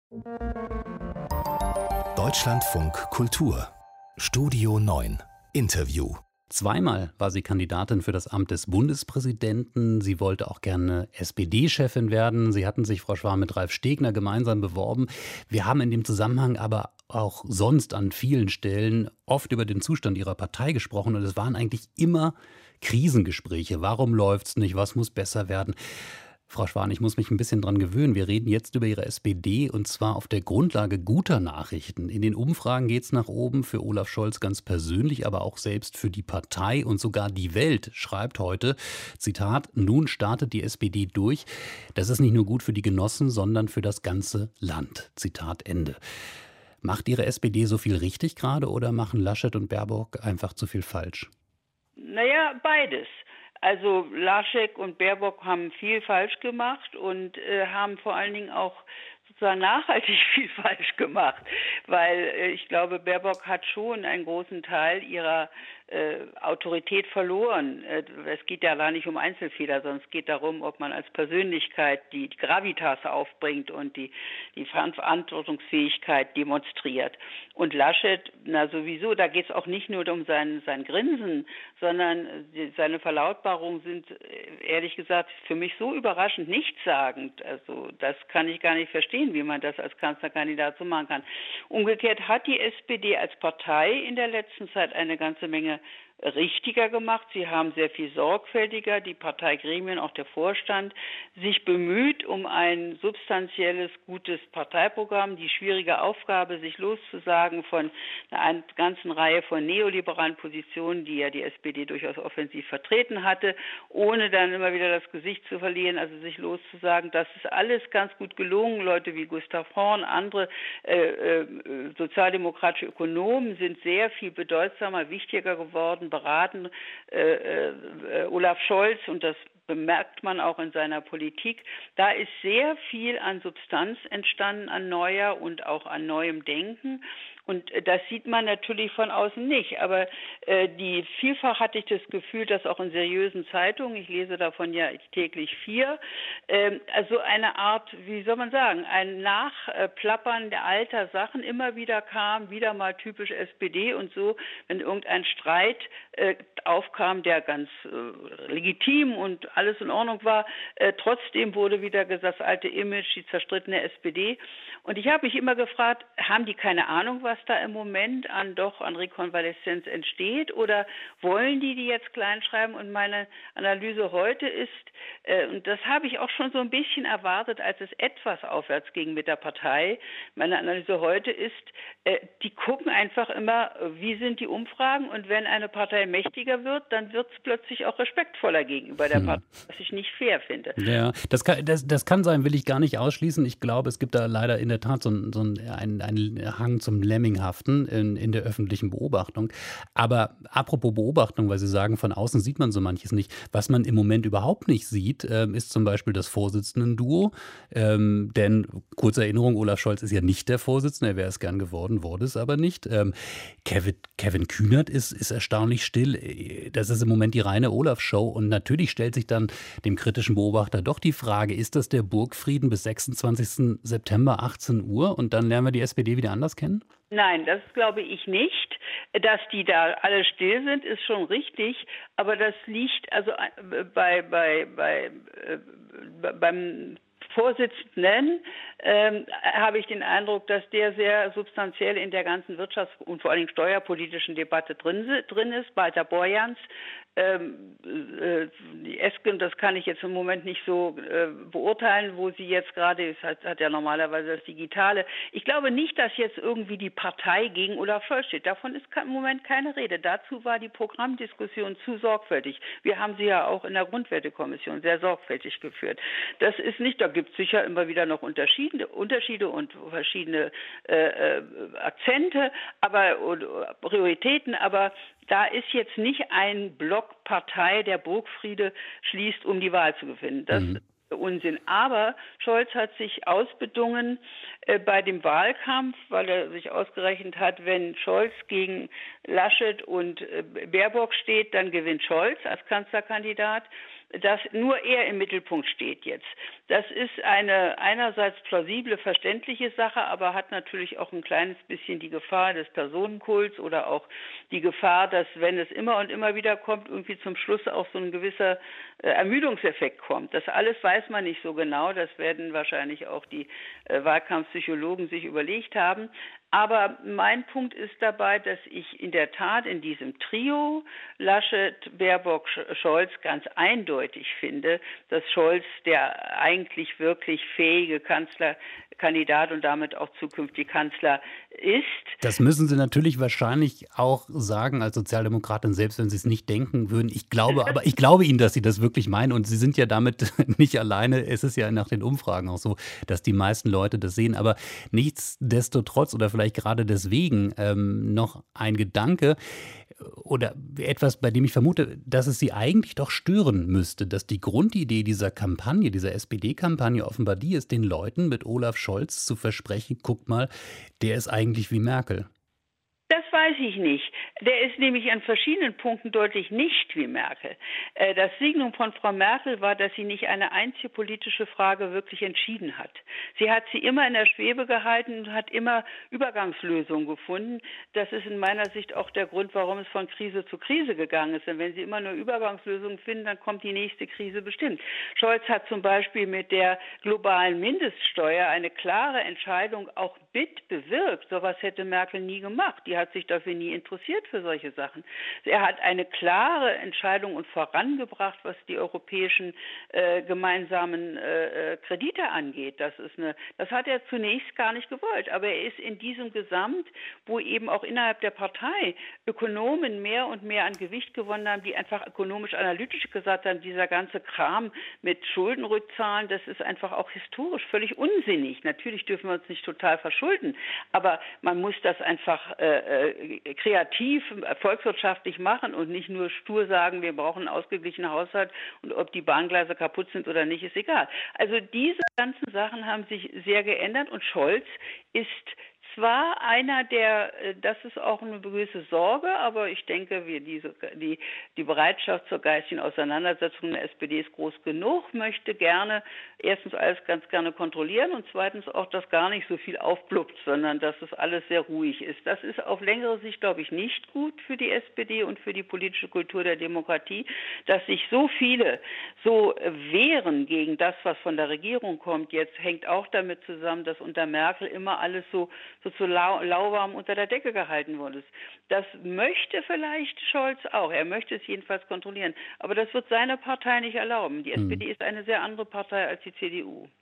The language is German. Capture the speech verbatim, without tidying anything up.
Deutschlandfunk Kultur Studio neun Interview. Zweimal war sie Kandidatin für das Amt des Bundespräsidenten. Sie wollte auch gerne S P D-Chefin werden. Sie hatten sich, Frau Schwan, mit Ralf Stegner gemeinsam beworben. Wir haben in dem Zusammenhang aber auch sonst an vielen Stellen oft über den Zustand ihrer Partei gesprochen. Und es waren eigentlich immer Krisengespräche. Warum läuft's nicht? Was muss besser werden? Frau Schwan, ich muss mich ein bisschen dran gewöhnen. Wir reden jetzt über Ihre S P D und zwar auf der Grundlage guter Nachrichten. In den Umfragen geht es nach oben, für Olaf Scholz ganz persönlich, aber auch selbst für die Partei. Und sogar die Welt schreibt heute, Zitat, nun startet die S P D durch. Das ist nicht nur gut für die Genossen, sondern für das ganze Land. Zitat Ende. Macht Ihre S P D so viel richtig gerade oder machen Laschet und Baerbock einfach zu viel falsch? Naja, beides. Also Laschet und Baerbock haben viel falsch gemacht und äh, haben vor allen Dingen auch sozusagen nachhaltig viel falsch gemacht, weil äh, ich glaube, Baerbock hat schon einen großen Teil ihrer äh, Autorität verloren. Äh, es geht ja da nicht um Einzelfehler, sondern es geht darum, ob man als Persönlichkeit die, die Gravitas aufbringt und die, die Verantwortungsfähigkeit demonstriert. Und Laschet, na sowieso, da geht es auch nicht nur um sein, sein Grinsen, sondern die, seine Verlautbarungen sind, ehrlich gesagt, für mich so überraschend nichtssagend. Also das kann ich gar nicht verstehen, wie man das als Kanzlerkandidat so machen kann. Umgekehrt hat die S P D als Partei in der letzten Zeit eine ganze Menge richtiger gemacht. Sie haben sehr viel sorgfältiger, die Parteigremien, auch der Vorstand, sich bemüht um ein substanzielles, gutes Parteiprogramm. Die schwierige Aufgabe, sich loszusagen von einer ganzen Reihe von neoliberalen Positionen, die ja die S P D durchaus offensiv vertreten hatte, ohne dann immer wieder das Gesicht zu verlieren, also sich loszusagen, das ist alles ganz gut gelungen. Leute wie Gustav Horn, andere äh, äh, sozialdemokratische Ökonomen sind sehr viel bedeutsamer, wichtiger geworden, beraten äh, äh, Olaf Scholz, und das bemerkt man auch in seiner Politik. Da ist sehr viel an Substanz entstanden, an neuer und auch an neuem Denken. Und das sieht man natürlich von außen nicht. Aber äh, die vielfach hatte ich das Gefühl, dass auch in seriösen Zeitungen, ich lese davon ja täglich vier, äh, also eine Art, wie soll man sagen, ein Nachplappern der alter Sachen immer wieder kam, wieder mal typisch S P D und so, wenn irgendein Streit äh, aufkam, der ganz äh, legitim und alles in Ordnung war, äh, trotzdem wurde wieder gesagt, das alte Image, die zerstrittene S P D. Und ich habe mich immer gefragt, haben die keine Ahnung, was da im Moment an doch an Rekonvaleszenz entsteht, oder wollen die die jetzt kleinschreiben? Und meine Analyse heute ist, äh, und das habe ich auch schon so ein bisschen erwartet, als es etwas aufwärts ging mit der Partei, meine Analyse heute ist, äh, die gucken einfach immer, wie sind die Umfragen, und wenn eine Partei mächtiger wird, dann wird es plötzlich auch respektvoller gegenüber der Partei, was ich nicht fair finde. Ja, das kann, das, das kann sein, will ich gar nicht ausschließen. Ich glaube, es gibt da leider in der Tat so, so einen, einen Hang zum Lemminghaften in, in der öffentlichen Beobachtung. Aber apropos Beobachtung, weil Sie sagen, von außen sieht man so manches nicht. Was man im Moment überhaupt nicht sieht, ähm, ist zum Beispiel das Vorsitzenden-Duo. Ähm, denn, kurze Erinnerung, Olaf Scholz ist ja nicht der Vorsitzende, er wäre es gern geworden, wurde es aber nicht. Ähm, Kevin, Kevin Kühnert ist, ist erstaunlich still. Das ist im Moment die reine Olaf-Show. Und natürlich stellt sich dann dem kritischen Beobachter doch die Frage, ist das der Burgfrieden bis sechsundzwanzigsten September achtzehn Uhr und dann lernen wir die S P D wieder anders kennen? Nein, das glaube ich nicht. Dass die da alle still sind, ist schon richtig, aber das liegt also bei, bei, bei, äh, beim Vorsitzenden ähm, habe ich den Eindruck, dass der sehr substanziell in der ganzen Wirtschafts- und vor allem steuerpolitischen Debatte drin, drin ist. Walter Borjans, ähm, äh, die Esken, das kann ich jetzt im Moment nicht so äh, beurteilen, wo sie jetzt gerade ist, hat, hat ja normalerweise das Digitale. Ich glaube nicht, dass jetzt irgendwie die Partei gegen Olaf Scholz steht. Davon ist im Moment keine Rede. Dazu war die Programmdiskussion zu sorgfältig. Wir haben sie ja auch in der Grundwertekommission sehr sorgfältig geführt. Das ist nicht, da gibt es sicher immer wieder noch Unterschiede, Unterschiede und verschiedene äh, äh, Akzente, aber und, Prioritäten, aber da ist jetzt nicht ein Block Partei, der Burgfriede schließt, um die Wahl zu gewinnen. Das mhm. ist Unsinn. Aber Scholz hat sich ausbedungen äh, bei dem Wahlkampf, weil er sich ausgerechnet hat, wenn Scholz gegen Laschet und äh, Baerbock steht, dann gewinnt Scholz als Kanzlerkandidat. dass nur er im Mittelpunkt steht jetzt. Das ist eine einerseits plausible, verständliche Sache, aber hat natürlich auch ein kleines bisschen die Gefahr des Personenkults oder auch die Gefahr, dass, wenn es immer und immer wieder kommt, irgendwie zum Schluss auch so ein gewisser äh, Ermüdungseffekt kommt. Das alles weiß man nicht so genau. Das werden wahrscheinlich auch die äh, Wahlkampfpsychologen sich überlegt haben. Aber mein Punkt ist dabei, dass ich in der Tat in diesem Trio Laschet, Baerbock, Scholz ganz eindeutig finde, dass Scholz der eigentlich wirklich fähige Kanzlerkandidat und damit auch zukünftig Kanzler ist. Das müssen Sie natürlich wahrscheinlich auch sagen als Sozialdemokratin, selbst wenn Sie es nicht denken würden. Ich glaube, aber ich glaube Ihnen, dass Sie das wirklich meinen, und Sie sind ja damit nicht alleine. Es ist ja nach den Umfragen auch so, dass die meisten Leute das sehen. Aber nichtsdestotrotz oder vielleicht gerade deswegen ähm, noch ein Gedanke oder etwas, bei dem ich vermute, dass es Sie eigentlich doch stören müsste, dass die Grundidee dieser Kampagne, dieser S P D-Kampagne offenbar die ist, den Leuten mit Olaf Scholz zu versprechen, guck mal, der ist eigentlich wie Merkel. Das weiß ich nicht. Der ist nämlich an verschiedenen Punkten deutlich nicht wie Merkel. Das Signum von Frau Merkel war, dass sie nicht eine einzige politische Frage wirklich entschieden hat. Sie hat sie immer in der Schwebe gehalten und hat immer Übergangslösungen gefunden. Das ist in meiner Sicht auch der Grund, warum es von Krise zu Krise gegangen ist. Denn wenn Sie immer nur Übergangslösungen finden, dann kommt die nächste Krise bestimmt. Scholz hat zum Beispiel mit der globalen Mindeststeuer eine klare Entscheidung auch mit bewirkt. Sowas hätte Merkel nie gemacht. Die hat sich dafür nie interessiert für solche Sachen. Er hat eine klare Entscheidung und vorangebracht, was die europäischen äh, gemeinsamen äh, Kredite angeht. Das ist eine, das hat er zunächst gar nicht gewollt. Aber er ist in diesem Gesamt, wo eben auch innerhalb der Partei Ökonomen mehr und mehr an Gewicht gewonnen haben, die einfach ökonomisch-analytisch gesagt haben, dieser ganze Kram mit Schuldenrückzahlen, das ist einfach auch historisch völlig unsinnig. Natürlich dürfen wir uns nicht total verschulden, aber man muss das einfach äh, kreativ, volkswirtschaftlich machen und nicht nur stur sagen, wir brauchen einen ausgeglichenen Haushalt und ob die Bahngleise kaputt sind oder nicht, ist egal. Also diese ganzen Sachen haben sich sehr geändert und Scholz ist zwar einer, der, das ist auch eine gewisse Sorge, aber ich denke, wir diese, die, die Bereitschaft zur geistigen Auseinandersetzung der S P D ist groß genug, möchte gerne erstens alles ganz gerne kontrollieren und zweitens auch, dass gar nicht so viel aufploppt, sondern dass es alles sehr ruhig ist. Das ist auf längere Sicht, glaube ich, nicht gut für die S P D und für die politische Kultur der Demokratie, dass sich so viele so wehren gegen das, was von der Regierung kommt. Jetzt hängt auch damit zusammen, dass unter Merkel immer alles so so zu lau lauwarm unter der Decke gehalten wurde. Das möchte vielleicht Scholz auch. Er möchte es jedenfalls kontrollieren. Aber das wird seine Partei nicht erlauben. Die S P D ist eine sehr andere Partei als die C D U.